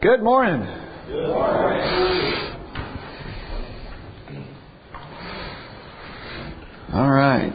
Good morning. Good morning. All right.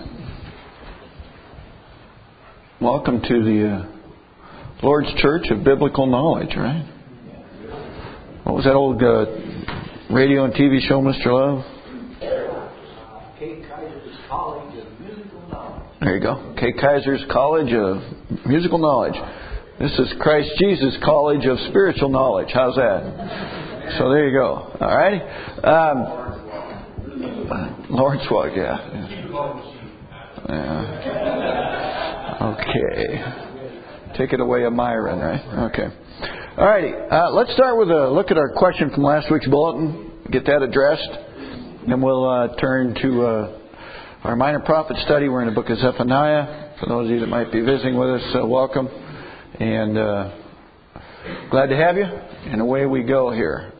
Welcome to the Lord's Church of Biblical Knowledge, right? What was that old radio and TV show, Mr. Love? Kay Kaiser's College of Musical Knowledge. There you go. Kay Kaiser's College of Musical Knowledge. This is Christ Jesus College of Spiritual Knowledge. How's that? So there you go. All righty. Lord's Walk, yeah. Okay. Take it away, Myron, right? Okay. All righty. Let's start with a look at our question from last week's bulletin. Get that addressed. Then we'll turn to our minor prophet study. We're in the book of Zephaniah. For those of you that might be visiting with us, welcome. And glad to have you. And away we go here.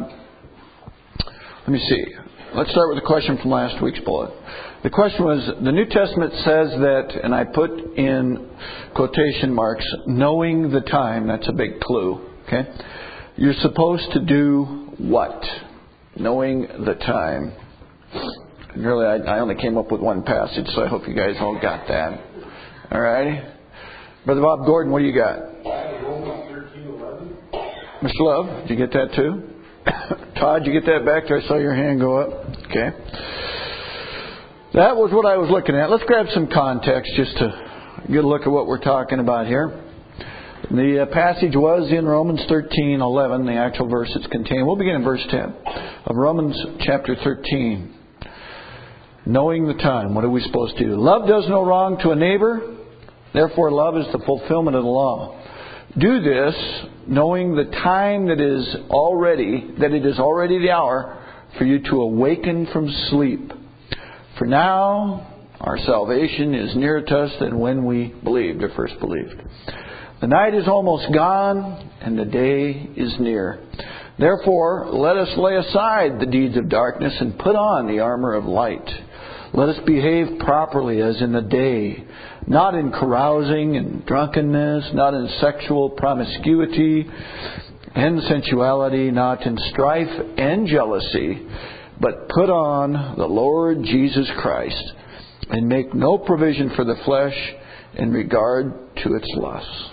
Let me see. Let's start with the question from last week's bullet. The question was, the New Testament says that, and I put in quotation marks, knowing the time. That's a big clue. Okay? You're supposed to do what? Knowing the time. And really, I only came up with one passage, so I hope you guys all got that. All righty? Brother Bob Gordon, what do you got? Romans 13:11. Mr. Love, did you get that too? Todd, did you get that back there? I saw your hand go up. Okay. That was what I was looking at. Let's grab some context just to get a look at what we're talking about here. The passage was in Romans 13:11, the actual verse it's contained. We'll begin in verse 10 of Romans chapter 13. Knowing the time, what are we supposed to do? Love does no wrong to a neighbor. Therefore, love is the fulfillment of the law. Do this, knowing the time that it is already the hour for you to awaken from sleep. For now, our salvation is nearer to us than when we believed, or first believed. The night is almost gone, and the day is near. Therefore, let us lay aside the deeds of darkness and put on the armor of light. Let us behave properly as in the day, not in carousing and drunkenness, not in sexual promiscuity and sensuality, not in strife and jealousy, but put on the Lord Jesus Christ and make no provision for the flesh in regard to its lusts.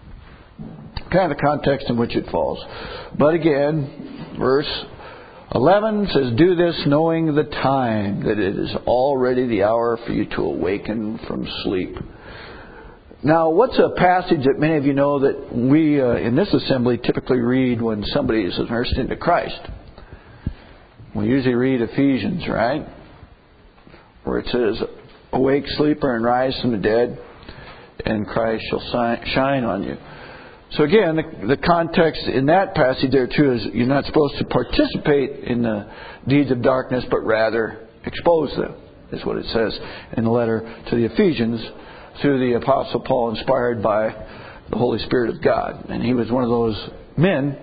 Kind of the context in which it falls. But again, verse 11 says, do this knowing the time, that it is already the hour for you to awaken from sleep. Now, what's a passage that many of you know that we in this assembly typically read when somebody is immersed into Christ? We usually read Ephesians, right? Where it says, awake, sleeper, and rise from the dead, and Christ shall shine on you. So again, the context in that passage there too is you're not supposed to participate in the deeds of darkness, but rather expose them, is what it says in the letter to the Ephesians through the Apostle Paul, inspired by the Holy Spirit of God. And he was one of those men,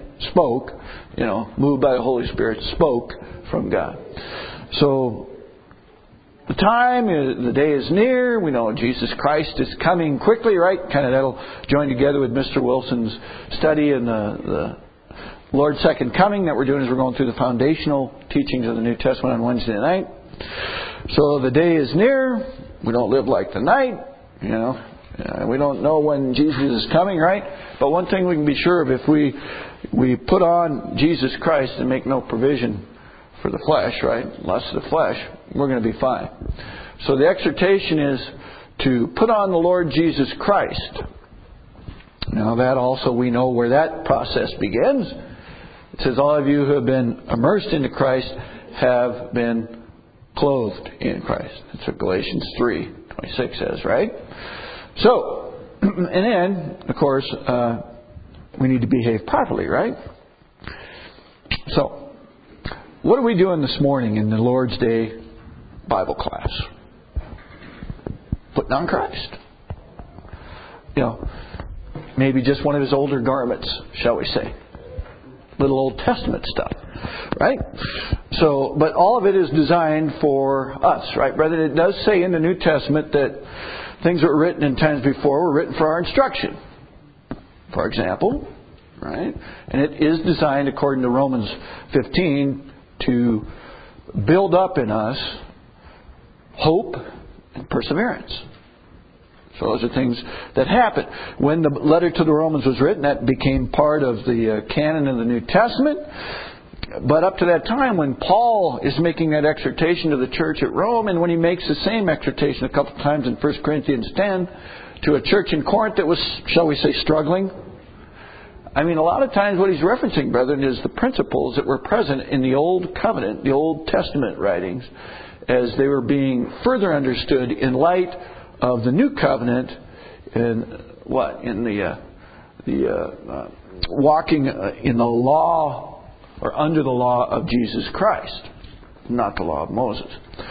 moved by the Holy Spirit, spoke from God. So the time, the day is near. We know Jesus Christ is coming quickly, right? Kind of that'll join together with Mr. Wilson's study in the Lord's second coming that we're doing as we're going through the foundational teachings of the New Testament on Wednesday night. So the day is near. We don't live like the night, we don't know when Jesus is coming, right? But one thing we can be sure of, if we put on Jesus Christ and make no provision for the flesh, right? Lust of the flesh, we're going to be fine. So the exhortation is to put on the Lord Jesus Christ. Now that also we know where that process begins. It says, all of you who have been immersed into Christ have been clothed in Christ. That's what Galatians 3:26 says, right? So, and then, of course, we need to behave properly, right? So, what are we doing this morning in the Lord's Day Bible class? Putting on Christ. Maybe just one of his older garments, shall we say. Little Old Testament stuff, right? So, but all of it is designed for us, right? Brother, it does say in the New Testament that things that were written in times before were written for our instruction. For example, right? And it is designed, according to Romans 15, to build up in us hope and perseverance. So those are things that happen. When the letter to the Romans was written, that became part of the canon of the New Testament. But up to that time, when Paul is making that exhortation to the church at Rome, and when he makes the same exhortation a couple of times in 1 Corinthians 10 to a church in Corinth that was, shall we say, struggling. I mean, a lot of times what he's referencing, brethren, is the principles that were present in the Old Covenant, the Old Testament writings, as they were being further understood in light of the New Covenant, and in the walking in the law or under the law of Jesus Christ, not the law of Moses.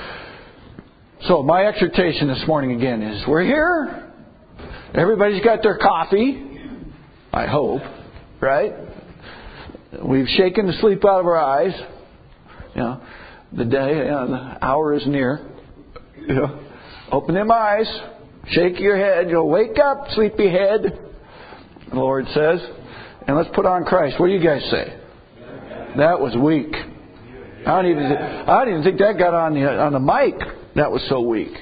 So my exhortation this morning again is: we're here. Everybody's got their coffee, I hope, right? We've shaken the sleep out of our eyes. You know, the hour is near. You know, open them eyes, shake your head. You know, wake up, sleepyhead, the Lord says, and let's put on Christ. What do you guys say? That was weak. I don't even think that got on the mic. That was so weak.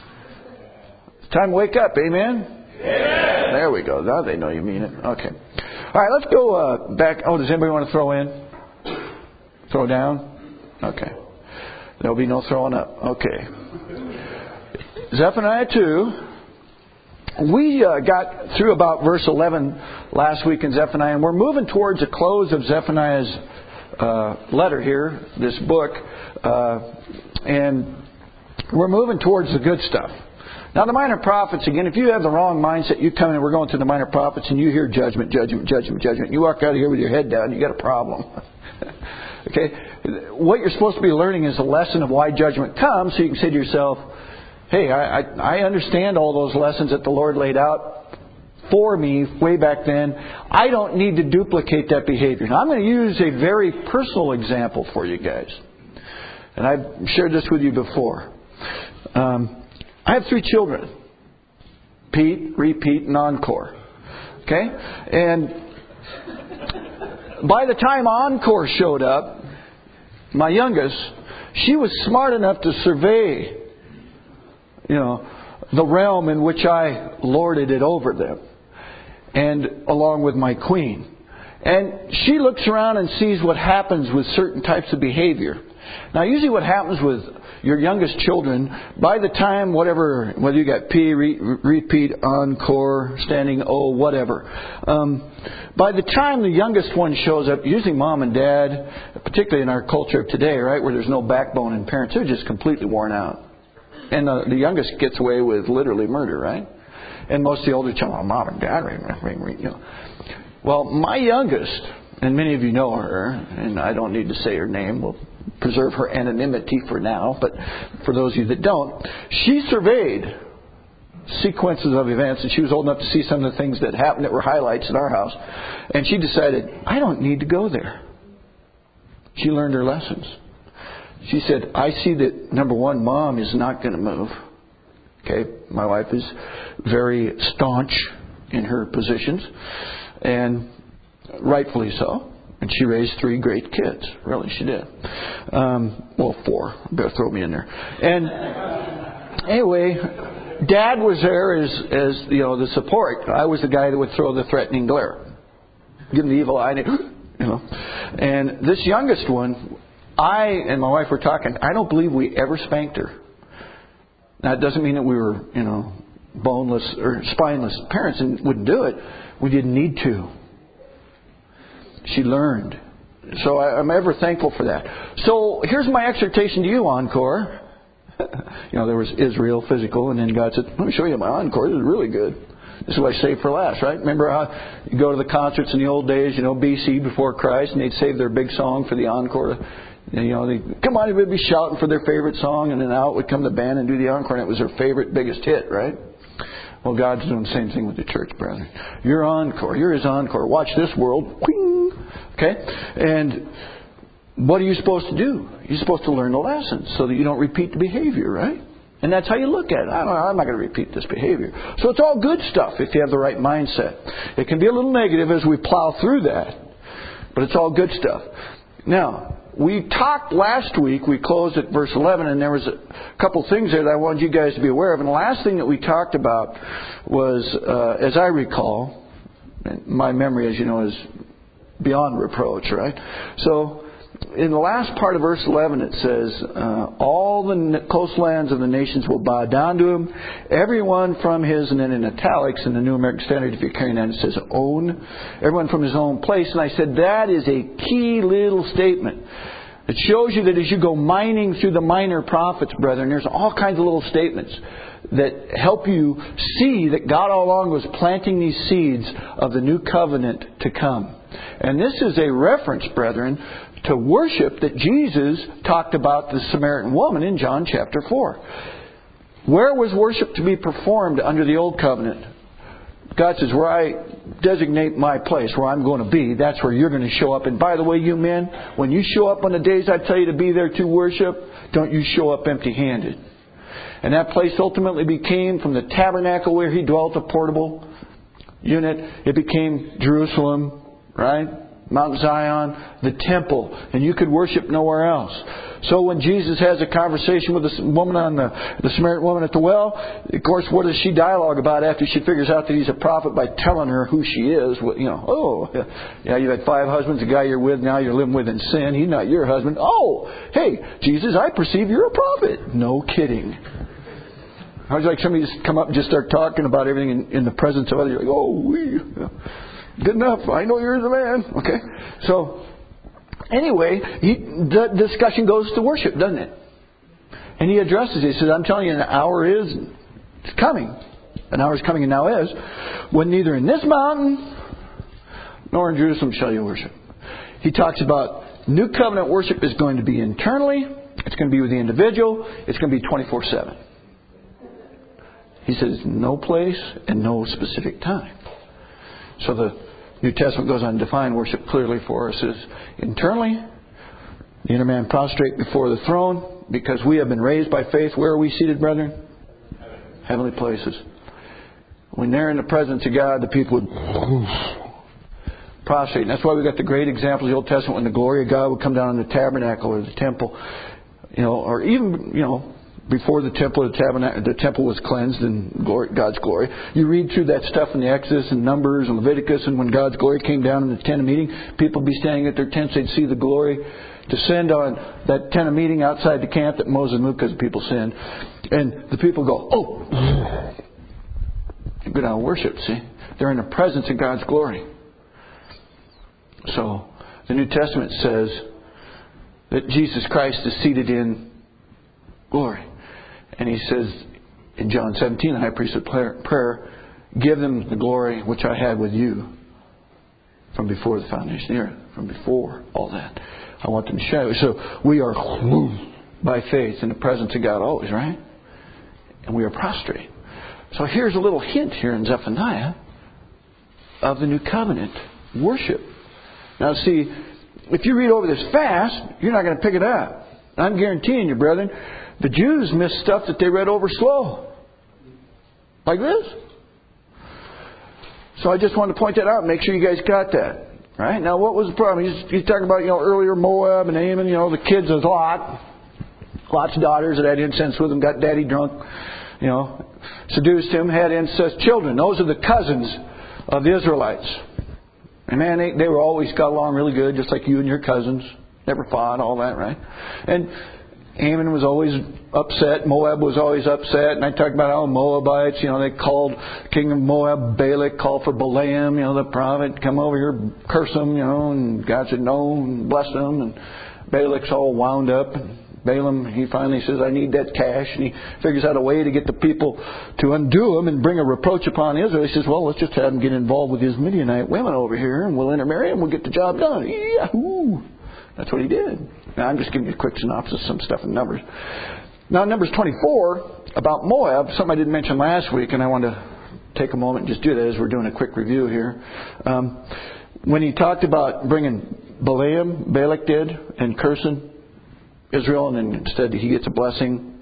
It's time to wake up. Amen? Yeah. There we go. Now they know you mean it. Okay. All right, let's go back. Oh, does anybody want to throw in? Throw down? Okay. There'll be no throwing up. Okay. Zephaniah 2. We got through about verse 11 last week in Zephaniah, and we're moving towards the close of Zephaniah's letter here, this book, and we're moving towards the good stuff. Now, the minor prophets, again, if you have the wrong mindset, you come in, we're going through the minor prophets, and you hear judgment, judgment, judgment, judgment. You walk out of here with your head down, you got a problem. Okay? What you're supposed to be learning is a lesson of why judgment comes, so you can say to yourself, hey, I understand all those lessons that the Lord laid out for me way back then. I don't need to duplicate that behavior. Now, I'm going to use a very personal example for you guys. And I've shared this with you before. I have 3 children. Pete, Repeat, and Encore. Okay? And by the time Encore showed up, my youngest, she was smart enough to survey, the realm in which I lorded it over them. And along with my queen. And she looks around and sees what happens with certain types of behavior. Now, usually what happens with your youngest children, by the time whether you got P, Repeat, Encore, Standing O, whatever, by the time the youngest one shows up, usually mom and dad, particularly in our culture of today, right, where there's no backbone in parents, they're just completely worn out. And the youngest gets away with literally murder, right? And most of the older children, mom and dad, Well, my youngest, and many of you know her, and I don't need to say her name, we'll preserve her anonymity for now, but for those of you that don't, she surveyed sequences of events, and she was old enough to see some of the things that happened that were highlights in our house, and she decided, I don't need to go there. She learned her lessons. She said, I see that, number one, mom is not going to move. Okay, my wife is very staunch in her positions, and rightfully so. And she raised 3 great kids. Really, she did. 4. Better throw me in there. And anyway, Dad was there as the support. I was the guy that would throw the threatening glare, give him the evil eye, And this youngest one, I and my wife were talking. I don't believe we ever spanked her. Now, it doesn't mean that we were, boneless or spineless parents and wouldn't do it. We didn't need to. She learned. So I'm ever thankful for that. So here's my exhortation to you, Encore. There was Israel, physical, and then God said, let me show you my Encore. This is really good. This is what I saved for last, right? Remember how you go to the concerts in the old days, BC, before Christ, and they'd save their big song for the Encore. Come on, everybody be shouting for their favorite song, and then out would come the band and do the encore, and it was their favorite, biggest hit, right? Well, God's doing the same thing with the church, brethren. You're Encore. You're His Encore. Watch this world. Okay? And what are you supposed to do? You're supposed to learn the lessons so that you don't repeat the behavior, right? And that's how you look at it. I'm not going to repeat this behavior. So it's all good stuff if you have the right mindset. It can be a little negative as we plow through that, but it's all good stuff. Now, we talked last week, we closed at verse 11, and there was a couple things there that I wanted you guys to be aware of. And the last thing that we talked about was, as I recall, my memory, as you know, is beyond reproach, right? So, in the last part of verse 11 it says, all the coastlands of the nations will bow down to him, everyone from his, and then in italics in the New American Standard, if you're carrying that, it says own, everyone from his own place. And I said that is a key little statement. It shows you that as you go mining through the minor prophets, brethren, there's all kinds of little statements that help you see that God all along was planting these seeds of the new covenant to come. And this is a reference, brethren, to worship that Jesus talked about the Samaritan woman in John chapter 4. Where was worship to be performed under the old covenant? God says, where I designate my place, where I'm going to be, that's where you're going to show up. And by the way, you men, when you show up on the days I tell you to be there to worship, don't you show up empty-handed. And that place ultimately became, from the tabernacle where he dwelt, a portable unit, it became Jerusalem, right? Mount Zion, the temple, and you could worship nowhere else. So when Jesus has a conversation with the woman on the Samaritan woman at the well, of course, what does she dialogue about after she figures out that he's a prophet by telling her who she is? You've had 5 husbands, the guy you're with now you're living with in sin, he's not your husband. Oh, hey, Jesus, I perceive you're a prophet. No kidding. How would you like somebody to just come up and just start talking about everything in the presence of others? You're like, good enough. I know you're the man. Okay. So, anyway, the discussion goes to worship, doesn't it? And he addresses it. He says, I'm telling you, an hour is coming. An hour is coming and now is, when neither in this mountain nor in Jerusalem shall you worship. He talks about new covenant worship is going to be internally. It's going to be with the individual. It's going to be 24/7. He says, no place and no specific time. So the New Testament goes on to define worship clearly for us as internally, the inner man prostrate before the throne, because we have been raised by faith. Where are we seated, brethren? Heavenly places. When they're in the presence of God, the people would prostrate. And that's why we got the great examples of the Old Testament when the glory of God would come down in the tabernacle or the temple, or even, before the temple, the temple was cleansed in God's glory. You read through that stuff in the Exodus and Numbers and Leviticus, and when God's glory came down in the tent of meeting, people would be standing at their tents. They'd see the glory descend on that tent of meeting outside the camp that Moses moved because the people sinned. And the people go, oh! You go down and worship, see? They're in the presence of God's glory. So, the New Testament says that Jesus Christ is seated in glory. And he says in John 17, the high priesthood prayer, give them the glory which I had with you from before the foundation of the earth, from before all that. I want them to share. So we are by faith in the presence of God always, right? And we are prostrate. So here's a little hint here in Zephaniah of the new covenant worship. Now see, if you read over this fast, you're not going to pick it up. I'm guaranteeing you, brethren, the Jews missed stuff that they read over slow. Like this. So I just wanted to point that out and make sure you guys got that. Right? Now what was the problem? He's talking about, earlier Moab and Ammon, the kids of Lot's daughters that had incense with them, got daddy drunk, seduced him, had incest children. Those are the cousins of the Israelites. And man, they were always got along really good, just like you and your cousins. Never fought, all that, right? And Ammon was always upset. Moab was always upset. And I talked about how Moabites, they called king of Moab, Balak, called for Balaam, the prophet, come over here, curse them, and God said no, and bless them. And Balak's all wound up. And Balaam, he finally says, I need that cash. And he figures out a way to get the people to undo him and bring a reproach upon Israel. He says, well, let's just have him get involved with his Midianite women over here, and we'll intermarry and we'll get the job done. Yahoo! That's what he did. Now, I'm just giving you a quick synopsis of some stuff in Numbers. Now, in Numbers 24, about Moab, something I didn't mention last week, and I want to take a moment and just do that as we're doing a quick review here. When he talked about bringing Balak did, and cursing Israel, and then instead he gets a blessing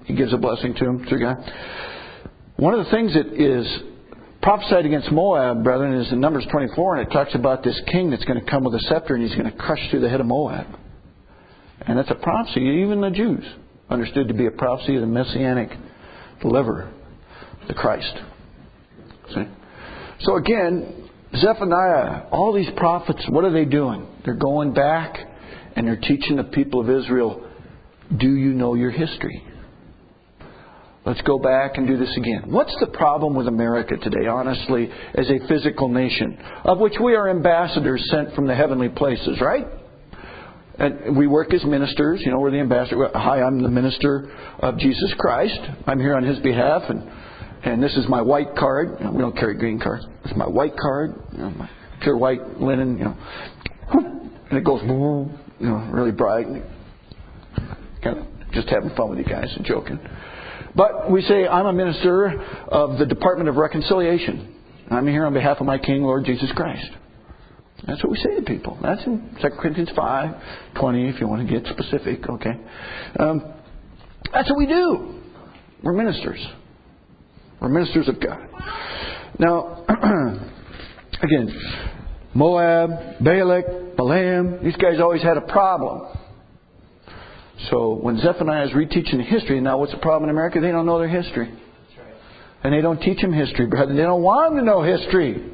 He gives a blessing to him through God. One of the things that is prophesied against Moab, brethren, is in Numbers 24, and it talks about this king that's going to come with a scepter and he's going to crush through the head of Moab. And that's a prophecy. Even the Jews understood to be a prophecy of the Messianic deliverer, the Christ. See? So again, Zephaniah, all these prophets, what are they doing? They're going back and they're teaching the people of Israel, do you know your history? Let's go back and do this again. What's the problem with America today, honestly, as a physical nation, of which we are ambassadors sent from the heavenly places, right? And we work as ministers. You know, we're the ambassador. Hi, I'm the minister of Jesus Christ. I'm here on His behalf, and this is my white card. You know, we don't carry green cards. It's my white card, you know, my pure white linen. You know, and it goes, you know, really bright. Kind of just having fun with you guys and joking. But we say, I'm a minister of the Department of Reconciliation. I'm here on behalf of my King, Lord Jesus Christ. That's what we say to people. That's in 2 Corinthians 5:20, if you want to get specific, okay? That's what we do. We're ministers. We're ministers of God. Now, again, Moab, Balak, Balaam, these guys always had a problem. So when Zephaniah is reteaching the history, now what's the problem in America? They don't know their history. That's right. And they don't teach them history, brother. They don't want them to know history.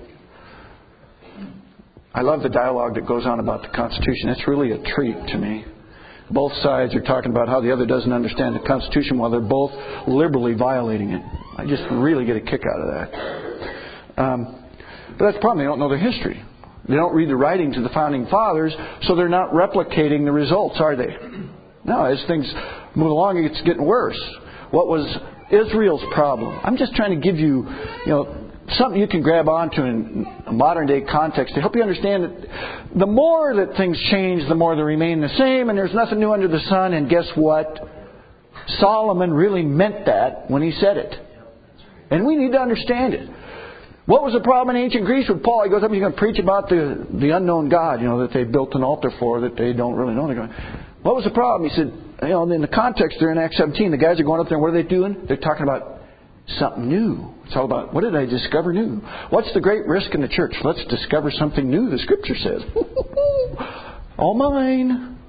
I love the dialogue that goes on about the Constitution. It's really a treat to me. Both sides are talking about how the other doesn't understand the Constitution while they're both liberally violating it. I just really get a kick out of that. But that's the problem. They don't know their history. They don't read the writings of the Founding Fathers, so they're not replicating the results, are they? No, as things move along, it's getting worse. What was Israel's problem? I'm just trying to give you, something you can grab onto in a modern day context to help you understand that the more that things change, the more they remain the same, and there's nothing new under the sun. And guess what? Solomon really meant that when he said it. And we need to understand it. What was the problem in ancient Greece with Paul? He goes up and he's going to preach about the unknown God, that they built an altar for that they don't really know. They're going, what was the problem? He said, in the context there in Acts 17, the guys are going up there and what are they doing? They're talking about something new. It's all about, what did I discover new? What's the great risk in the church? Let's discover something new, the Scripture says. All mine.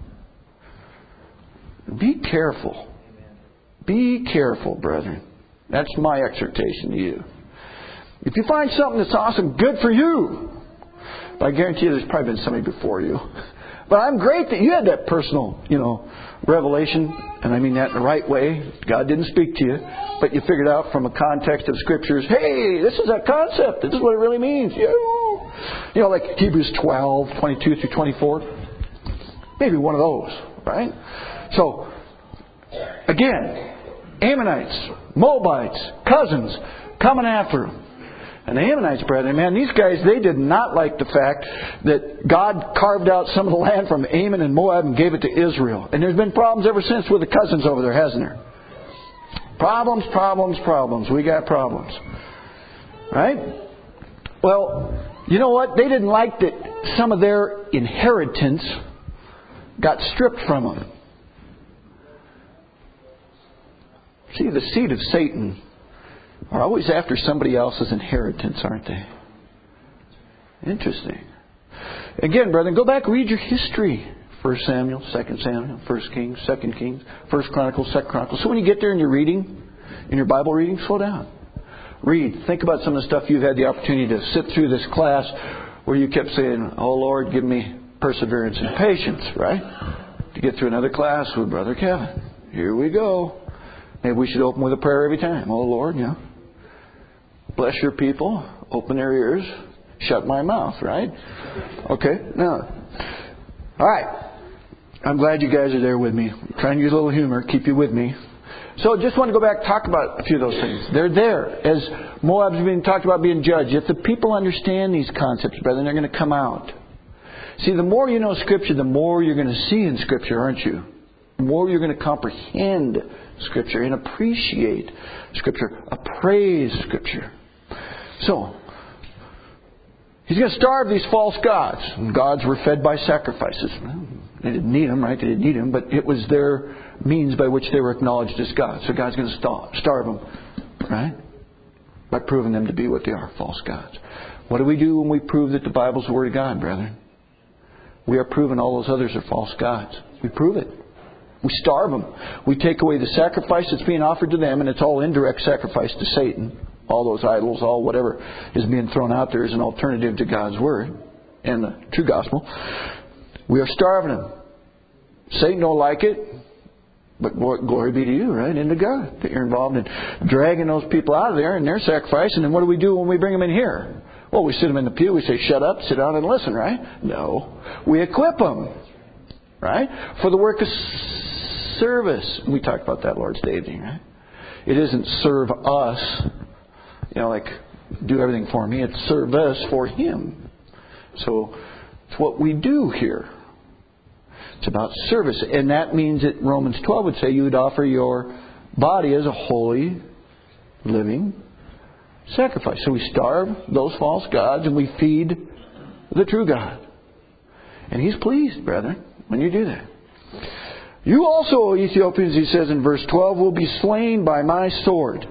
Be careful. Be careful, brethren. That's my exhortation to you. If you find something that's awesome, good for you. But I guarantee you there's probably been somebody before you. But I'm great that you had that personal, revelation. And I mean that in the right way. God didn't speak to you. But you figured out from a context of Scriptures, hey, this is a concept. This is what it really means. Like Hebrews 12, 22 through 24. Maybe one of those, right? So, again, Ammonites, Moabites, cousins, coming after them. And the Ammonites, brethren, man, these guys, they did not like the fact that God carved out some of the land from Ammon and Moab and gave it to Israel. And there's been problems ever since with the cousins over there, hasn't there? Problems, problems, problems. We got problems. Right? Well, you know what? They didn't like that some of their inheritance got stripped from them. See, the seed of Satan are always after somebody else's inheritance, aren't they? Interesting. Again, brethren, go back and read your history. 1 Samuel, 2 Samuel, 1 Kings, 2 Kings, 1 Chronicles, 2 Chronicles. So when you get there and you're reading, in your Bible reading, slow down. Read. Think about some of the stuff you've had the opportunity to sit through this class where you kept saying, oh Lord, give me perseverance and patience, right? To get through another class with Brother Kevin. Here we go. Maybe we should open with a prayer every time. Oh Lord, bless your people. Open their ears. Shut my mouth, right? Okay. Now, all right. I'm glad you guys are there with me. I'm trying to use a little humor. Keep you with me. So just want to go back and talk about a few of those things. They're there. As Moab's being talked about being judged. If the people understand these concepts, brethren, they're going to come out. See, the more you know Scripture, the more you're going to see in Scripture, aren't you? The more you're going to comprehend Scripture and appreciate Scripture, appraise Scripture. So, He's going to starve these false gods. And gods were fed by sacrifices. They didn't need them, right? They didn't need them, but it was their means by which they were acknowledged as God. So God's going to starve them, right? By proving them to be what they are, false gods. What do we do when we prove that the Bible's the Word of God, brethren? We are proving all those others are false gods. We prove it. We starve them. We take away the sacrifice that's being offered to them, and it's all indirect sacrifice to Satan. All those idols, all whatever is being thrown out there as an alternative to God's Word and the true gospel. We are starving them. Satan don't like it, but glory be to you, right? And to God that you're involved in dragging those people out of there and their sacrifice. And then what do we do when we bring them in here? Well, we sit them in the pew. We say, shut up, sit down and listen, right? No. We equip them, right? For the work of service. We talked about that Lord's Day evening, right? It isn't serve us, like do everything for me. It's serve us for Him. So it's what we do here. It's about service. And that means that Romans 12 would say you would offer your body as a holy, living sacrifice. So we starve those false gods and we feed the true God. And He's pleased, brethren, when you do that. You also, O Ethiopians, he says in verse 12, will be slain by my sword.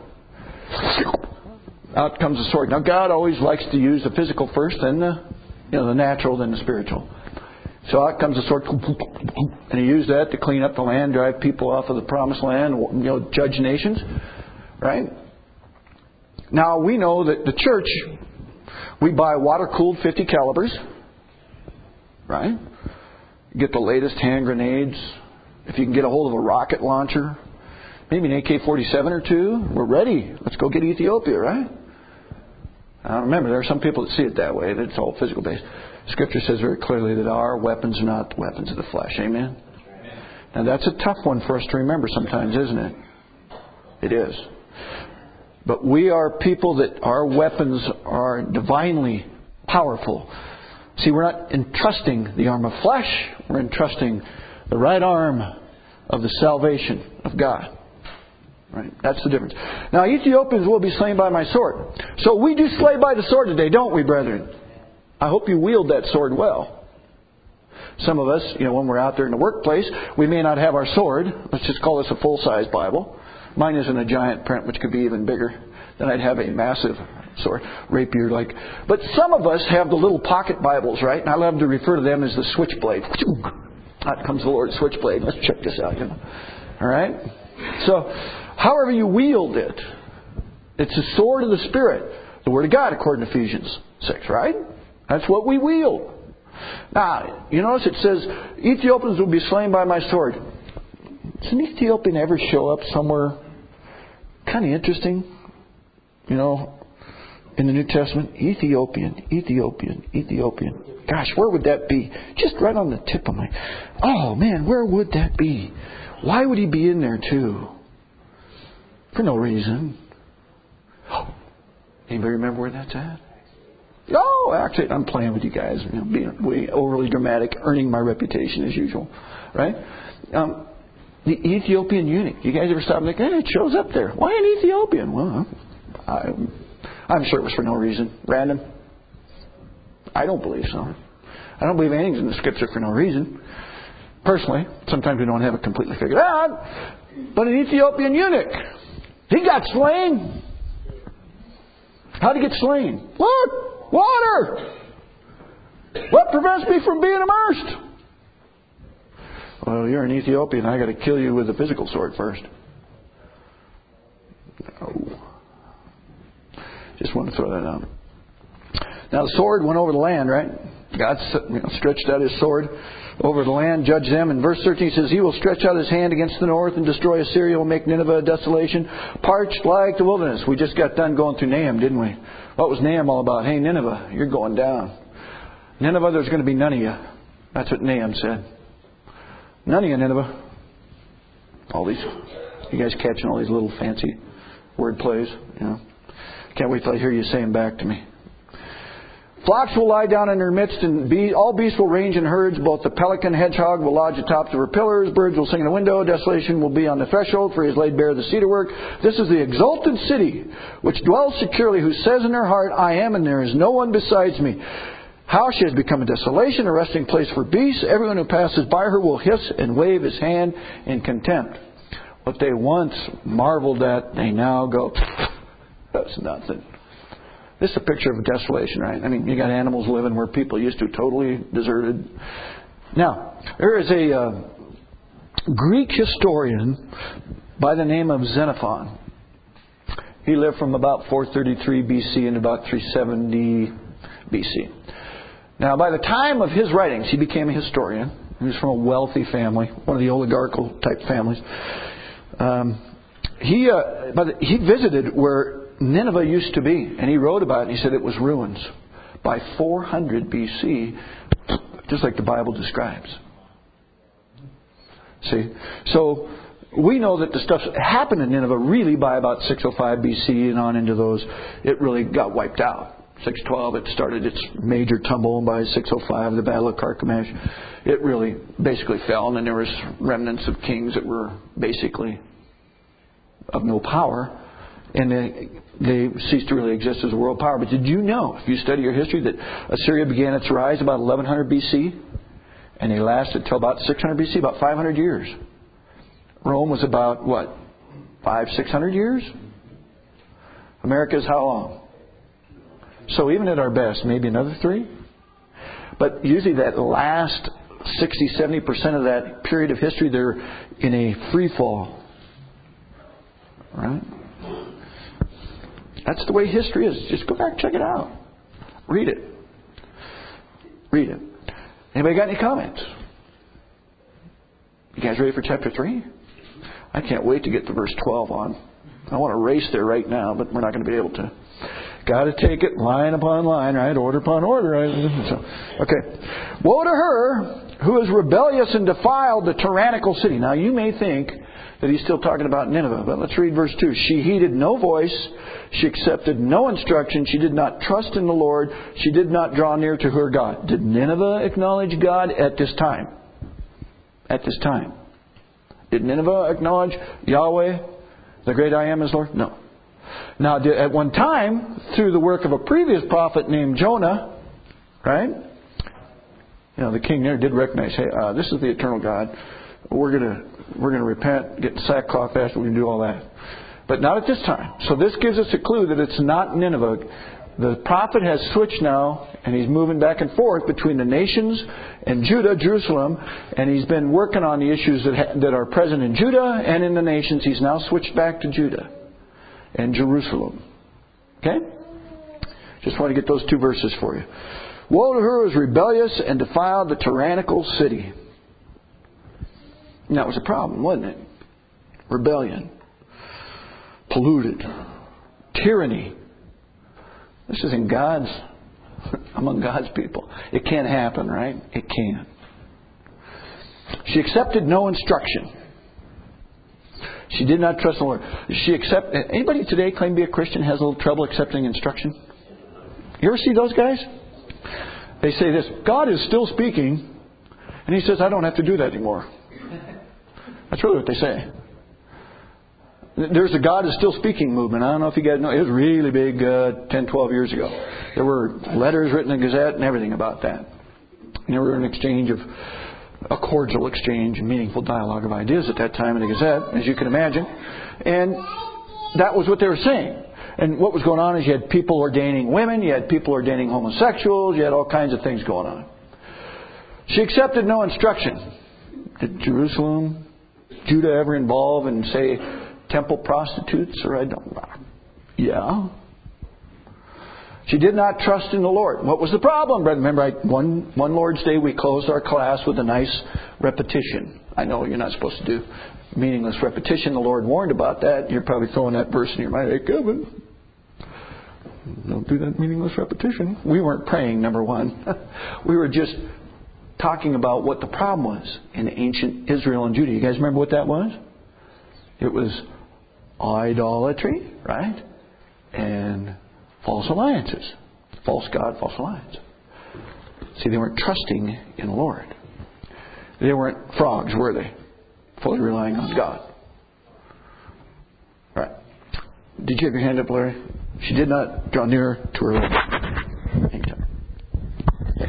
Out comes the sword. Now God always likes to use the physical first, then the natural, then the spiritual. So out comes the sword, and He used that to clean up the land, drive people off of the promised land, judge nations, right? Now we know that the church, we buy water-cooled 50 calibers, right? Get the latest hand grenades. If you can get a hold of a rocket launcher, maybe an AK-47 or two, we're ready. Let's go get Ethiopia, right? Remember, there are some people that see it that way, that it's all physical based. Scripture says very clearly that our weapons are not the weapons of the flesh. Amen? Now that's a tough one for us to remember sometimes, isn't it? It is. But we are people that our weapons are divinely powerful. See, we're not entrusting the arm of flesh. We're entrusting the right arm of the salvation of God. Right? That's the difference. Now, Ethiopians will be slain by my sword. So we do slay by the sword today, don't we, brethren? I hope you wield that sword well. Some of us, when we're out there in the workplace, we may not have our sword. Let's just call this a full-size Bible. Mine isn't a giant print, which could be even bigger. Then I'd have a massive sword, rapier-like. But some of us have the little pocket Bibles, right? And I love to refer to them as the switchblade. Out comes the Lord's switchblade. Let's check this out. All right? So, however you wield it, it's the sword of the Spirit, the Word of God, according to Ephesians 6, right? That's what we wield. Now, you notice it says, Ethiopians will be slain by my sword. Does an Ethiopian ever show up somewhere kind of interesting? In the New Testament? Ethiopian. Gosh, where would that be? Just right on the tip of my... Oh, man, where would that be? Why would he be in there, too? For no reason. Anybody remember where that's at? Oh, actually, I'm playing with you guys. Being way overly dramatic, earning my reputation as usual. Right? The Ethiopian eunuch. You guys ever stop and think, it shows up there. Why an Ethiopian? Well, I'm sure it was for no reason. Random. I don't believe so. I don't believe anything's in the Scripture for no reason. Personally, sometimes we don't have it completely figured out. But an Ethiopian eunuch, he got slain. How did he get slain? Look, water. What prevents me from being immersed? Well, you're an Ethiopian. I got to kill you with a physical sword first. No. Just want to throw that out. Now the sword went over the land, right? God stretched out His sword over the land, judged them. In verse 13 it says, He will stretch out His hand against the north and destroy Assyria, will make Nineveh a desolation, parched like the wilderness. We just got done going through Nahum, didn't we? What was Nahum all about? Hey, Nineveh, you're going down. Nineveh, there's going to be none of you. That's what Nahum said. None of you, Nineveh. You guys catching all these little fancy word plays? Can't wait till I hear you say them back to me. Flocks will lie down in their midst, and all beasts will range in herds. Both the pelican, hedgehog will lodge atop her pillars. Birds will sing in a window. Desolation will be on the threshold, for He has laid bare the cedar work. This is the exalted city, which dwells securely, who says in her heart, I am, and there is no one besides me. How she has become a desolation, a resting place for beasts. Everyone who passes by her will hiss and wave his hand in contempt. What they once marveled at, they now go, that's nothing. This is a picture of desolation, right? I mean, you got animals living where people used to, totally deserted. Now, there is a Greek historian by the name of Xenophon. He lived from about 433 BC and about 370 BC. Now, by the time of his writings, he became a historian. He was from a wealthy family, one of the oligarchical type families. He visited where Nineveh used to be, and he wrote about it. He said it was ruins by 400 BC, just like the Bible describes. See? So we know that the stuff happened in Nineveh really by about 605 BC and on into those. It really got wiped out. 612, it started its major tumble. And by 605, the Battle of Carchemish, it really basically fell. And then there was remnants of kings that were basically of no power. And they ceased to really exist as a world power. But did you know, if you study your history, that Assyria began its rise about 1100 BC? And they lasted till about 600 BC, about 500 years. Rome was about, 500-600 years? America's how long? So even at our best, maybe another 3? But usually that last 60-70% of that period of history, they're in a free fall. Right? That's the way history is. Just go back and check it out. Read it. Read it. Anybody got any comments? You guys ready for chapter 3? I can't wait to get to verse 12 on. I want to race there right now, but we're not going to be able to. Got to take it line upon line, right? Order upon order, right? So, okay. Woe to her who is rebellious and defiled the tyrannical city. Now, you may think that he's still talking about Nineveh, but let's read verse 2. She heeded no voice. She accepted no instruction. She did not trust in the Lord. She did not draw near to her God. Did Nineveh acknowledge God at this time? At this time. Did Nineveh acknowledge Yahweh, the great I am, as Lord? No. Now, at one time, through the work of a previous prophet named Jonah, right? You know, the king there did recognize, hey, this is the eternal God. We're gonna repent, get sackcloth ashes, we're gonna do all that. But not at this time. So this gives us a clue that it's not Nineveh. The prophet has switched now, and he's moving back and forth between the nations and Judah, Jerusalem, and he's been working on the issues that are present in Judah and in the nations. He's now switched back to Judah and Jerusalem. Okay? Just want to get those 2 verses for you. Woe to her who is rebellious and defiled the tyrannical city. And that was a problem, wasn't it? Rebellion. Polluted. Tyranny. This is among God's people. It can't happen, right? It can. She accepted no instruction. She did not trust the Lord. Anybody today claim to be a Christian has a little trouble accepting instruction? You ever see those guys? They say this, God is still speaking, and He says, I don't have to do that anymore. That's really what they say. There's a God is still speaking movement. I don't know if you guys know. It was really big 10, 12 years ago. There were letters written in the Gazette and everything about that. And there were a cordial exchange and meaningful dialogue of ideas at that time in the Gazette, as you can imagine. And that was what they were saying. And what was going on is you had people ordaining women, you had people ordaining homosexuals, you had all kinds of things going on. She accepted no instruction. Did Jerusalem, Judah ever involve in, say, temple prostitutes? Or I don't know. Yeah. She did not trust in the Lord. What was the problem, brethren? Remember, one Lord's Day we closed our class with a nice repetition. I know you're not supposed to do meaningless repetition. The Lord warned about that. You're probably throwing that verse in your mind. Hey, Kevin, don't do that meaningless repetition. We weren't praying, number one. We were just talking about what the problem was in ancient Israel and Judah. You guys remember what that was? It was idolatry, right? And false alliances. False God, false alliance. See, they weren't trusting in the Lord. They weren't frogs, were they? Fully relying on God. All right. Did you have your hand up, Larry? She did not draw near to her Lord.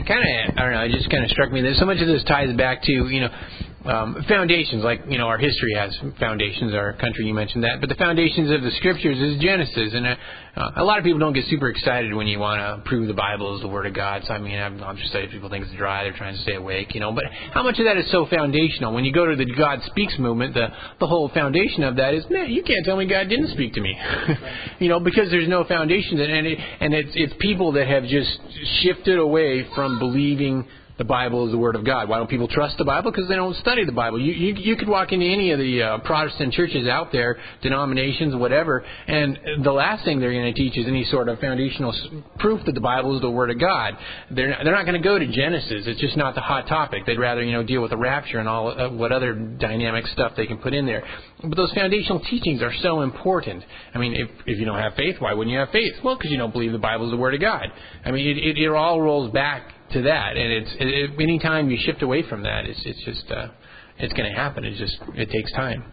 it just kind of struck me that so much of this ties back to, foundations, like, our history has foundations, our country, you mentioned that, but the foundations of the Scriptures is Genesis, and a lot of people don't get super excited when you want to prove the Bible is the Word of God. So, I'm just saying, people think it's dry, they're trying to stay awake, but how much of that is so foundational? When you go to the God Speaks movement, the whole foundation of that is, man, you can't tell me God didn't speak to me, because there's no foundation, and it's people that have just shifted away from believing the Bible is the Word of God. Why don't people trust the Bible? Because they don't study the Bible. You could walk into any of the Protestant churches out there, denominations, whatever, and the last thing they're going to teach is any sort of foundational proof that the Bible is the Word of God. They're not going to go to Genesis. It's just not the hot topic. They'd rather deal with the rapture and all what other dynamic stuff they can put in there. But those foundational teachings are so important. If you don't have faith, why wouldn't you have faith? Well, because you don't believe the Bible is the Word of God. It all rolls back to that, and any time you shift away from that, it's going to happen. It takes time.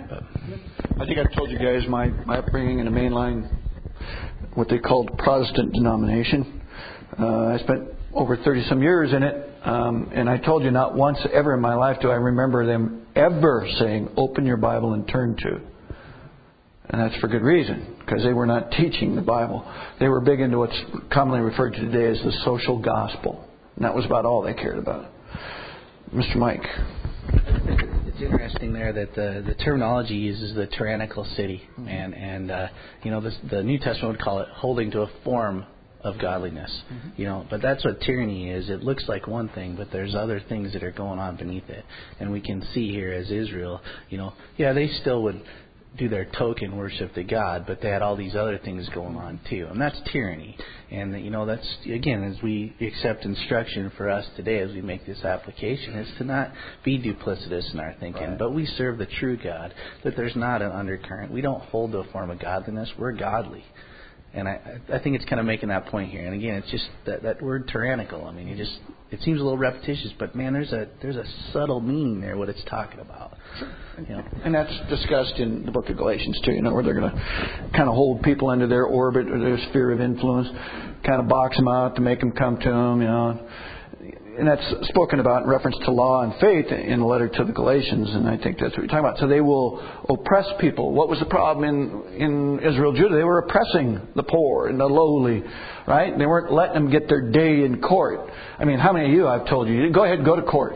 I think I've told you guys my upbringing in a mainline, what they called Protestant denomination. I spent over 30-some years in it, and I told you not once ever in my life do I remember them ever saying, "Open your Bible and turn to." And that's for good reason, because they were not teaching the Bible. They were big into what's commonly referred to today as the social gospel. And that was about all they cared about. Mr. Mike. It's interesting there that the terminology uses the tyrannical city. And the New Testament would call it holding to a form of godliness. But that's what tyranny is. It looks like one thing, but there's other things that are going on beneath it. And we can see here as Israel, they still would do their token worship to God, but they had all these other things going on too, and that's tyranny. And that's, again, as we accept instruction for us today, as we make this application, is to not be duplicitous in our thinking, right. But we serve the true God. That there's not an undercurrent. We don't hold to a form of godliness. We're godly. And I think it's kind of making that point here. And again, it's just that word tyrannical. It seems a little repetitious, but man, there's a subtle meaning there, what it's talking about. And that's discussed in the book of Galatians too, where they're going to kind of hold people into their orbit or their sphere of influence, kind of box them out to make them come to them, And that's spoken about in reference to law and faith in the letter to the Galatians, and I think that's what you're talking about. So they will oppress people. What was the problem in Israel, Judah? They were oppressing the poor and the lowly, right? They weren't letting them get their day in court. How many of you, I've told you, go ahead and go to court.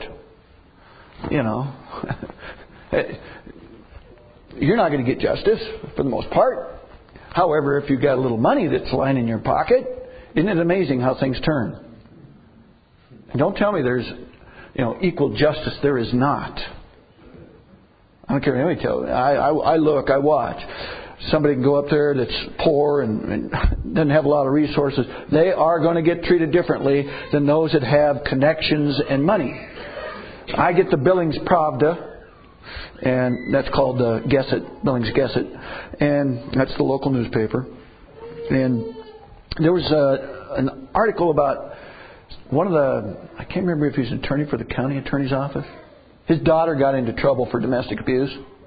You're not going to get justice for the most part. However, if you've got a little money that's lying in your pocket, isn't it amazing how things turn? And don't tell me there's, equal justice. There is not. I don't care what anybody tells me. I look, I watch. Somebody can go up there that's poor and doesn't have a lot of resources. They are going to get treated differently than those that have connections and money. I get the Billings Pravda, and that's called Billings Gesset, and that's the local newspaper. And there was an article about one of I can't remember if he's an attorney for the county attorney's office. His daughter got into trouble for domestic abuse,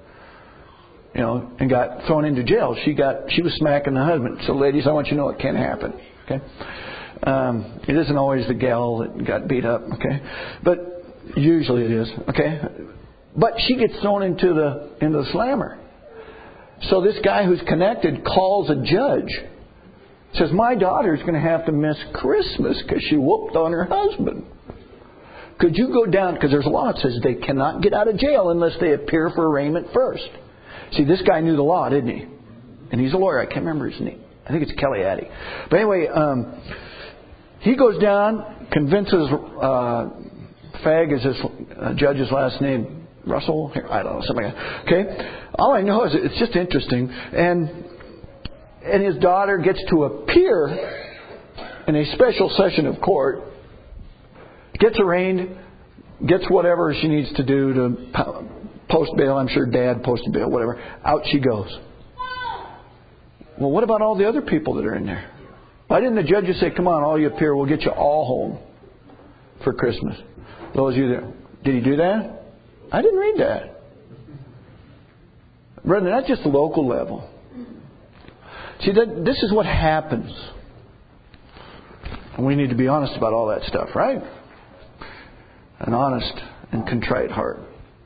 and got thrown into jail. She was smacking the husband. So ladies, I want you to know it can happen. Okay, it isn't always the gal that got beat up. Okay, but usually it is. Okay, but she gets thrown into the slammer. So this guy who's connected calls a judge. Says, my daughter's going to have to miss Christmas because she whooped on her husband. Could you go down? Because there's a law that says they cannot get out of jail unless they appear for arraignment first. See, this guy knew the law, didn't he? And he's a lawyer. I can't remember his name. I think it's Kelly Addy. But anyway, he goes down, convinces Fag is his judge's last name. Russell? I don't know, something like that. Okay? All I know is it's just interesting. And his daughter gets to appear in a special session of court, gets arraigned, gets whatever she needs to do to post bail. I'm sure Dad posted bail, whatever. Out she goes. Well, what about all the other people that are in there? Why didn't the judge just say, come on, all you appear, we'll get you all home for Christmas? Those of you there. Did he do that? I didn't read that. Brethren, that's just the local level. See, this is what happens. And we need to be honest about all that stuff, right? An honest and contrite heart.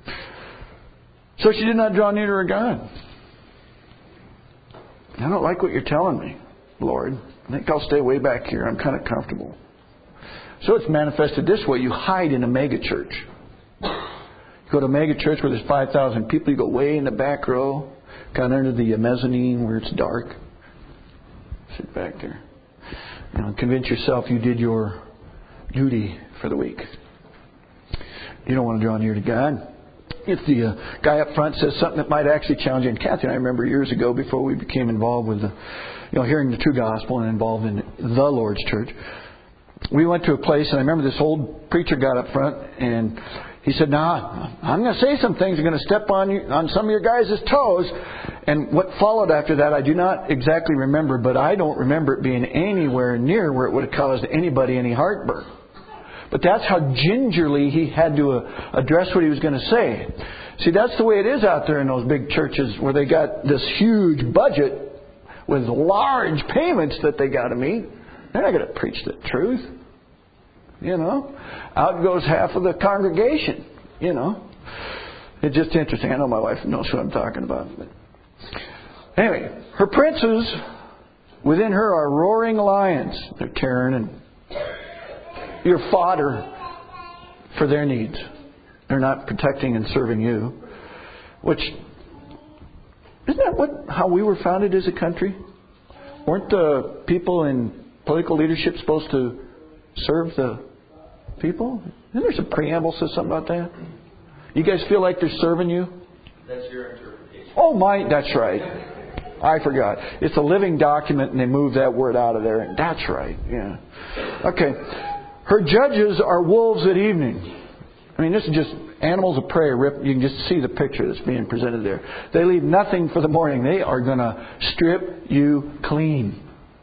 So she did not draw near to her God. I don't like what you're telling me, Lord. I think I'll stay way back here. I'm kind of comfortable. So it's manifested this way. You hide in a mega church. You go to a mega church where there's 5,000 people. You go way in the back row, kind of under the mezzanine where it's dark. Sit back there. Convince yourself you did your duty for the week. You don't want to draw near to God. If the guy up front says something that might actually challenge you, and Kathy and I remember years ago before we became involved with hearing the true gospel and involved in the Lord's church, we went to a place, and I remember this old preacher got up front and he said, "Now, I'm going to say some things. I'm going to step on some of your guys' toes." And what followed after that, I do not exactly remember, but I don't remember it being anywhere near where it would have caused anybody any heartburn. But that's how gingerly he had to address what he was going to say. See, that's the way it is out there in those big churches where they got this huge budget with large payments that they got to meet. They're not going to preach the truth. Out goes half of the congregation. It's just interesting. I know my wife knows what I'm talking about. But anyway, her princes within her are roaring lions. They're tearing and you're fodder for their needs. They're not protecting and serving you. Which, isn't that how we were founded as a country? Weren't the people in political leadership supposed to serve the people? Isn't there some preamble says something about that? You guys feel like they're serving you? That's your interpretation. Oh my, that's right. I forgot. It's a living document and they moved that word out of there. That's right. Yeah. Okay. Her judges are wolves at evening. I mean, this is just animals of prey. You can just see the picture that's being presented there. They leave nothing for the morning. They are going to strip you clean.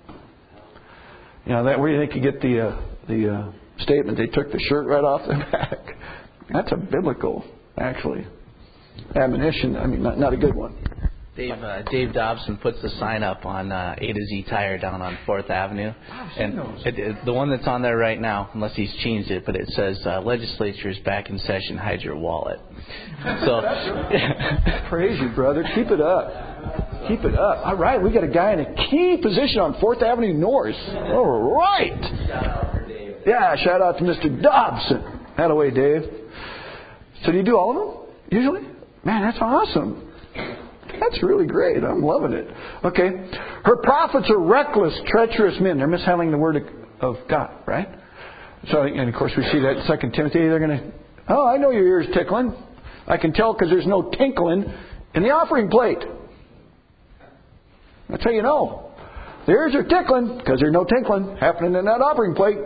That where you think you get the statement, they took the shirt right off their back. That's a biblical, actually, admonition. I mean, not a good one. Dave Dobson puts the sign up on A to Z Tire down on 4th Avenue. And the one that's on there right now, unless he's changed it, but it says, "Legislature is back in session, hide your wallet." So, praise you, brother. Keep it up. Keep it up. All right, we got a guy in a key position on 4th Avenue North. All right. Yeah, shout out to Mr. Dobson. That away, Dave. So do you do all of them, usually? Man, that's awesome. That's really great. I'm loving it. Okay. Her prophets are reckless, treacherous men. They're mishandling the word of God, right? So, and of course, we see that in 2 Timothy. They're going to, I know your ears tickling. I can tell because there's no tinkling in the offering plate. That's how you know. The ears are tickling because there's no tinkling happening in that offering plate.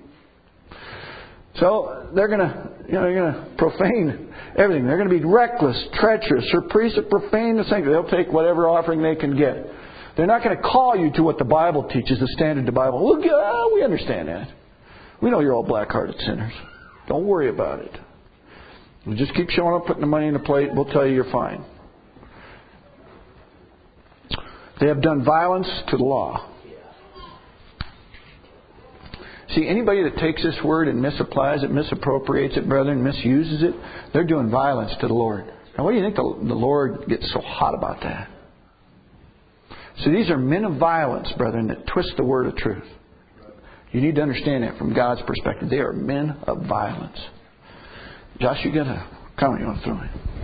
So they're going to profane everything. They're going to be reckless, treacherous. Her priests are profane the sanctuary. They'll take whatever offering they can get. They're not going to call you to what the Bible teaches, the standard of the Bible. Look, we understand that. We know you're all black-hearted sinners. Don't worry about it. You just keep showing up, putting the money in the plate. We'll tell you you're fine. They have done violence to the law. See, anybody that takes this word and misapplies it, misappropriates it, brethren, misuses it, they're doing violence to the Lord. Now, what do you think the Lord gets so hot about that? So these are men of violence, brethren, that twist the word of truth. You need to understand that from God's perspective. They are men of violence. Josh, you got a comment you want to throw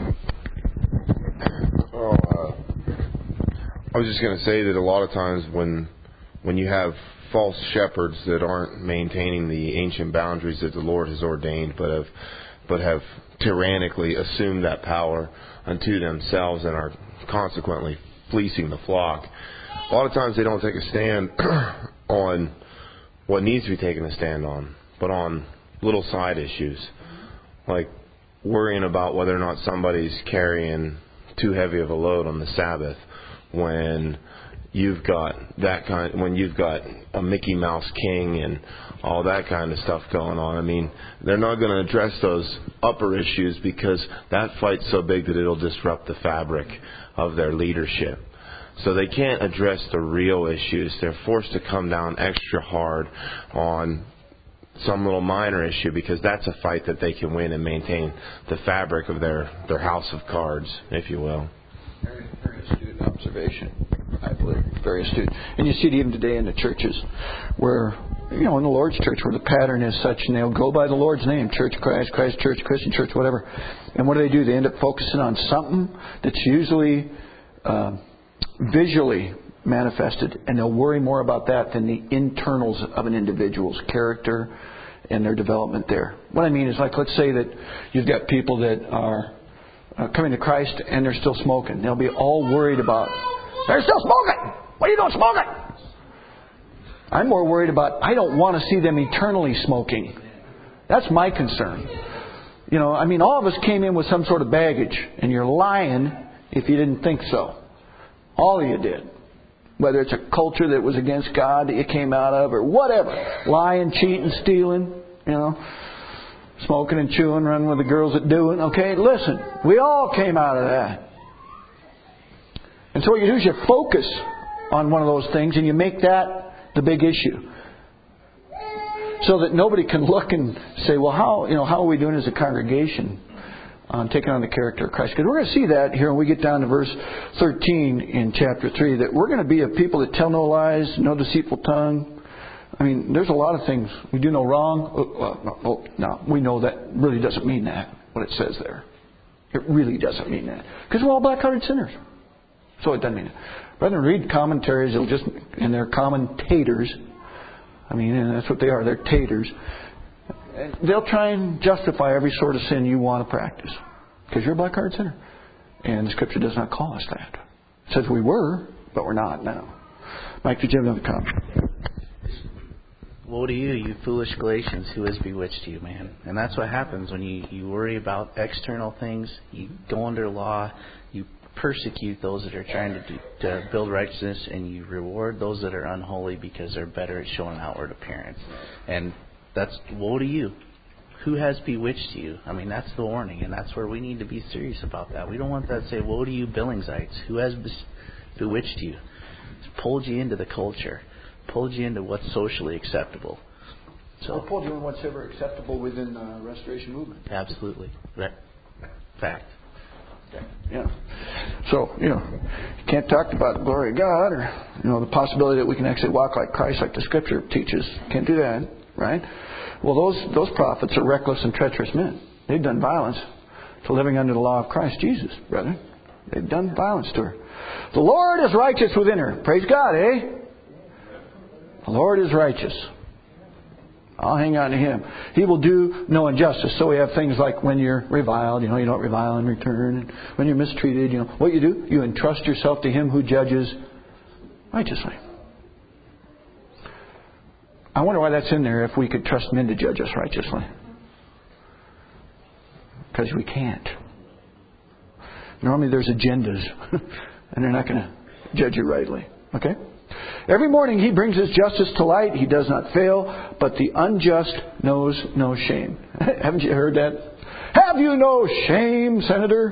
in? I was just going to say that a lot of times when you have false shepherds that aren't maintaining the ancient boundaries that the Lord has ordained, but have tyrannically assumed that power unto themselves and are consequently fleecing the flock. A lot of times they don't take a stand on what needs to be taken a stand on, but on little side issues, like worrying about whether or not somebody's carrying too heavy of a load on the Sabbath when you've got a Mickey Mouse King and all that kind of stuff going on. I mean, they're not going to address those upper issues because that fight's so big that it'll disrupt the fabric of their leadership. So they can't address the real issues. They're forced to come down extra hard on some little minor issue because that's a fight that they can win and maintain the fabric of their house of cards, if you will. Very, very astute observation, I believe. Very astute. And you see it even today in the churches where, in the Lord's church, where the pattern is such, and they'll go by the Lord's name, Church of Christ, Christ Church, Christian Church, whatever. And what do? They end up focusing on something that's usually visually manifested, and they'll worry more about that than the internals of an individual's character and their development there. What I mean is, like, let's say that you've got people that are coming to Christ and they're still smoking. They'll be all worried about, they're still smoking! What are you doing smoking? I'm more worried about, I don't want to see them eternally smoking. That's my concern. All of us came in with some sort of baggage, and you're lying if you didn't think so. All of you did. Whether it's a culture that was against God that you came out of or whatever. Lying, cheating, stealing, smoking and chewing, running with the girls that do it. Okay, listen, we all came out of that. And so what you do is you focus on one of those things and you make that the big issue. So that nobody can look and say, well, how are we doing as a congregation on taking on the character of Christ? Because we're going to see that here when we get down to verse 13 in chapter 3, that we're going to be a people that tell no lies, no deceitful tongue. There's a lot of things. We do no wrong. No, we know that really doesn't mean that, what it says there. It really doesn't mean that. Because we're all black-hearted sinners. So it doesn't mean it. Rather than read commentaries, and they're commentators. And that's what they are. They're taters. They'll try and justify every sort of sin you want to practice. Because you're a black-hearted sinner. And the Scripture does not call us that. It says we were, but we're not now. Mike, did you have another comment? Woe to you, you foolish Galatians, who has bewitched you, man? And that's what happens when you worry about external things. You go under law. You persecute those that are trying to build righteousness. And you reward those that are unholy because they're better at showing outward appearance. And that's woe to you. Who has bewitched you? That's the warning, and that's where we need to be serious about that. We don't want that to say, woe to you, Billingsites. Who has bewitched you? It's pulled you into the culture. Pulled you into what's socially acceptable. So pulled you in what's ever acceptable within the Restoration Movement. Absolutely. Fact. Yeah. So, you can't talk about the glory of God or, the possibility that we can actually walk like Christ, like the Scripture teaches. Can't do that. Right? Well, those prophets are reckless and treacherous men. They've done violence to living under the law of Christ Jesus, brother. They've done violence to her. The Lord is righteous within her. Praise God, eh? The Lord is righteous. I'll hang on to Him. He will do no injustice. So we have things like when you're reviled, you don't revile in return. And when you're mistreated, what you do? You entrust yourself to Him who judges righteously. I wonder why that's in there if we could trust men to judge us righteously. Because we can't. Normally there's agendas. And they're not going to judge you rightly. Okay? Every morning He brings His justice to light. He does not fail. But the unjust knows no shame. Haven't you heard that? Have you no shame, Senator?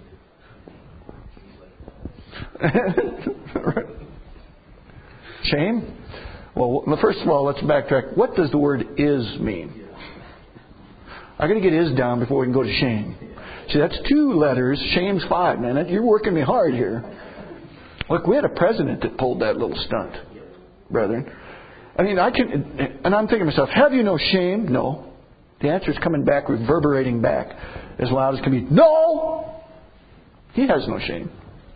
Shame? Well, first of all, let's backtrack. What does the word is mean? I'm going to get is down before we can go to shame. See, that's 2 letters. Shame's 5, man. You're working me hard here. Look, we had a president that pulled that little stunt, brethren. And I'm thinking to myself, have you no shame? No. The answer is coming back, reverberating back as loud as can be. No! He has no shame.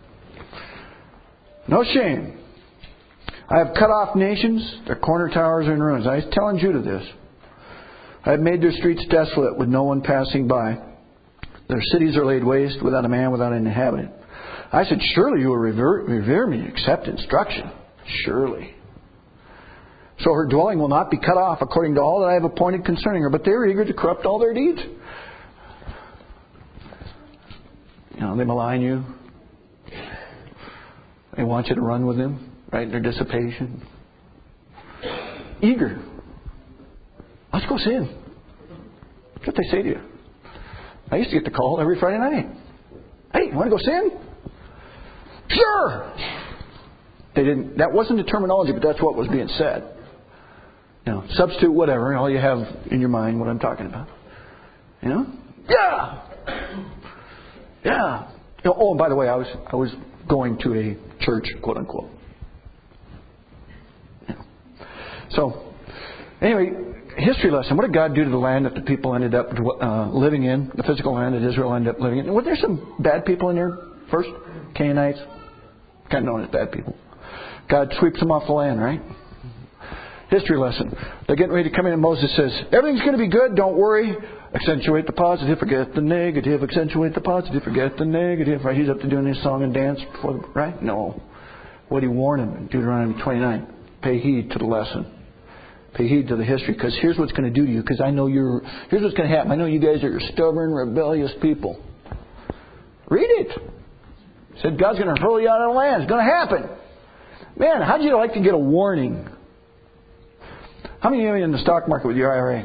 No shame. I have cut off nations, their corner towers are in ruins. I was telling Judah this. I have made their streets desolate with no one passing by. Their cities are laid waste without a man, without an inhabitant. I said, surely you will revere me, accept instruction. Surely. So her dwelling will not be cut off according to all that I have appointed concerning her. But they are eager to corrupt all their deeds. They malign you. They want you to run with them. Right? Their dissipation. Eager. Let's go sin. That's what they say to you. I used to get the call every Friday night. Hey, you want to go sin? Sure! They didn't. That wasn't the terminology, but that's what was being said. You know, substitute whatever. All you have in your mind what I'm talking about. You know? Yeah. Yeah. You know, oh, and by the way, I was going to a church, quote unquote. Yeah. So, anyway, history lesson. What did God do to the land that the people ended up living in? The physical land that Israel ended up living in. Were there some bad people in there first? Canaanites, kind of known as bad people. God sweeps them off the land, right? History lesson. They're getting ready to come in, and Moses says, everything's going to be good, don't worry. Accentuate the positive, forget the negative. Accentuate the positive, forget the negative. Right? He's up to doing his song and dance before the, right? No. What did he warn him in Deuteronomy 29? Pay heed to the lesson. Pay heed to the history, because here's what's going to do to you, because I know here's what's going to happen. I know you guys are stubborn, rebellious people. Read it. It said God's going to hurl you out of the land. It's going to happen. Man, how'd you like to get a warning? How many of you are in the stock market with your IRA?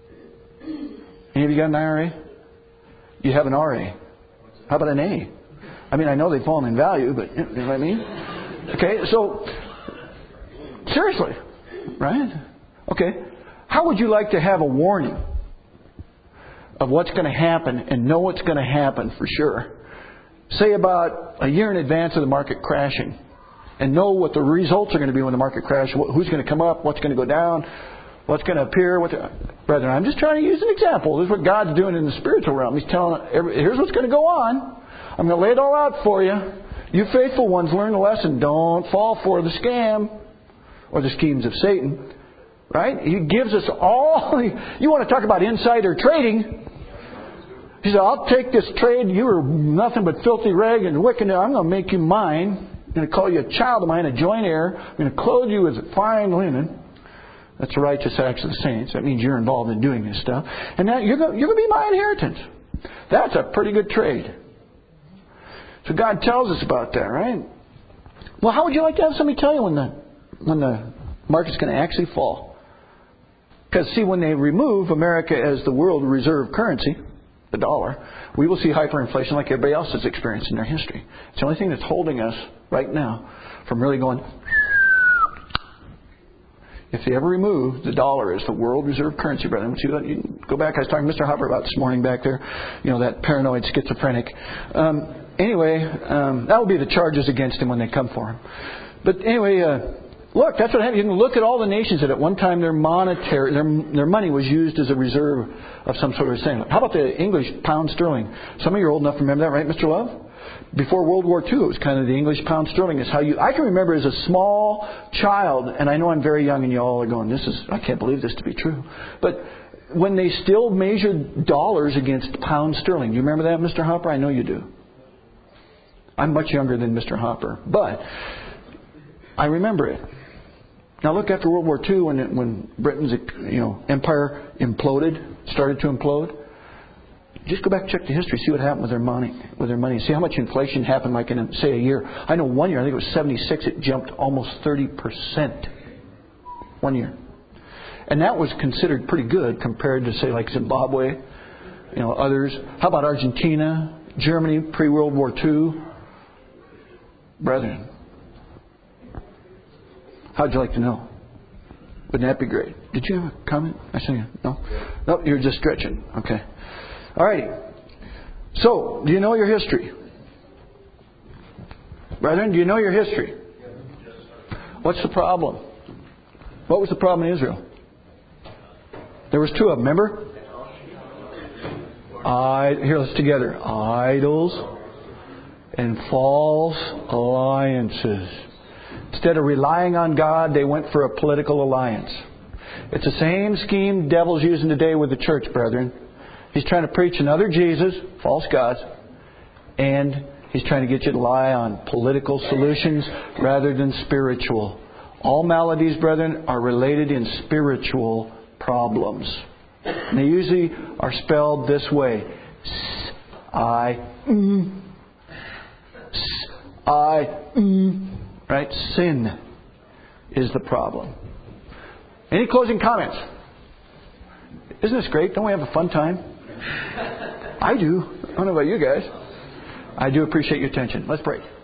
Any of you got an IRA? You have an RA. How about an A? I mean, I know they've fallen in value, but you know what I mean? Okay, so, seriously, right? Okay, how would you like to have a warning of what's going to happen and know what's going to happen for sure? Say about a year in advance of the market crashing. And know what the results are going to be when the market crashes. Who's going to come up? What's going to go down? What's going to appear? Brethren, I'm just trying to use an example. This is what God's doing in the spiritual realm. He's telling, here's what's going to go on. I'm going to lay it all out for you. You faithful ones, learn the lesson. Don't fall for the scam or the schemes of Satan. Right? He gives us all. You want to talk about insider trading? He said, I'll take this trade. You are nothing but filthy rag and wicked. I'm going to make you mine. I'm going to call you a child of mine, a joint heir. I'm going to clothe you with fine linen. That's the righteous acts of the saints. That means you're involved in doing this stuff. And now you're going to be my inheritance. That's a pretty good trade. So God tells us about that, right? Well, how would you like to have somebody tell you when the market's going to actually fall? Because, see, when they remove America as the world reserve currency, the dollar, we will see hyperinflation like everybody else has experienced in their history. It's the only thing that's holding us right now from really going. If they ever remove the dollar as the world reserve currency, brother, you can go back. I was talking to Mr. Hopper about this morning back there. You know, that paranoid schizophrenic. Anyway, that will be the charges against him when they come for him. But anyway, look, that's what happened. You can look at all the nations that at one time their money was used as a reserve of some sort of thing. How about the English pound sterling? Some of you are old enough to remember that, right, Mr. Love? Before World War II, it was kind of the English pound sterling. Is how I can remember as a small child, and I know I'm very young, and you all are going, I can't believe this to be true. But when they still measured dollars against pound sterling, do you remember that, Mr. Hopper? I know you do. I'm much younger than Mr. Hopper, but I remember it. Now look, after World War II, when Britain's empire started to implode, just go back and check the history, see what happened with their money. See how much inflation happened, like in, say, a year. I know 1 year, I think it was 76, it jumped almost 30%. 1 year. And that was considered pretty good compared to, say, like Zimbabwe, others. How about Argentina, Germany, pre-World War II? Brethren, how'd you like to know? Wouldn't that be great? Did you have a comment? I see you. No? No, you're just stretching. Okay. All right. So, do you know your history? Brethren, do you know your history? What's the problem? What was the problem in Israel? There was two of them, remember? Here, let's together. Idols and false alliances. Instead of relying on God, they went for a political alliance. It's the same scheme the devil's using today with the church, brethren. He's trying to preach another Jesus, false gods, and he's trying to get you to rely on political solutions rather than spiritual. All maladies, brethren, are related in spiritual problems. And they usually are spelled this way. Right? Sin is the problem. Any closing comments? Isn't this great? Don't we have a fun time? I do. I don't know about you guys. I do appreciate your attention. Let's pray.